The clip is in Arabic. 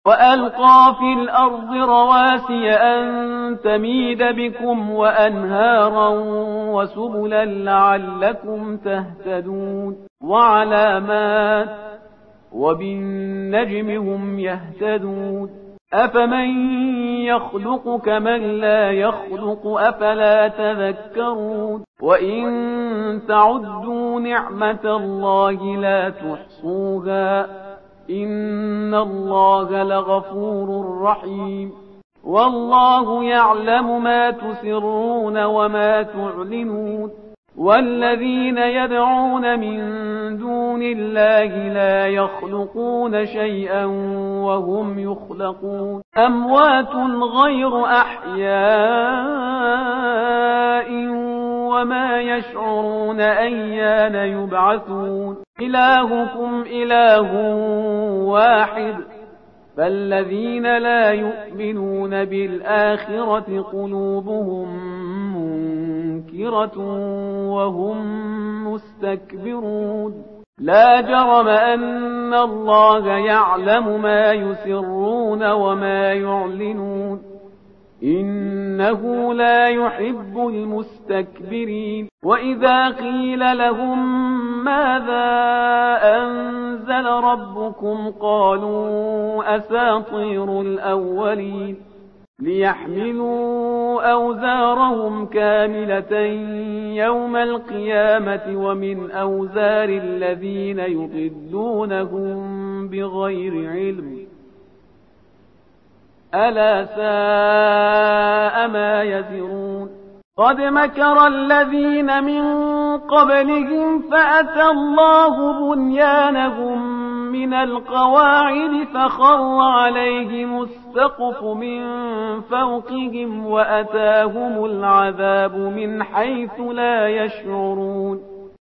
وألقى في الأرض رواسي أن تميد بكم وأنهارا وسبلا لعلكم تهتدون وعلامات وبالنجم هم يهتدون أفمن يخلق كمن لا يخلق أفلا تذكرون وإن تعدوا نعمة الله لا تحصوها إن الله لغفور رحيم والله يعلم ما تسرون وما تعلنون والذين يدعون من دون الله لا يخلقون شيئا وهم يخلقون أموات غير أحياء وما يشعرون أيان يبعثون إلهكم إله واحد فالذين لا يؤمنون بالآخرة قلوبهم منكرة وهم مستكبرون لا جرم أن الله يعلم ما يسرون وما يعلنون إنه لا يحب المستكبرين وإذا قيل لهم ماذا أنزل ربكم قالوا أساطير الأولين ليحملوا أوزارهم كاملة يوم القيامة ومن أوزار الذين يضلونهم بغير علم ألا ساء ما يزرون قد مكر الذين من قبلهم فأتى الله بنيانهم من القواعد فخر عليهم السقف من فوقهم وأتاهم العذاب من حيث لا يشعرون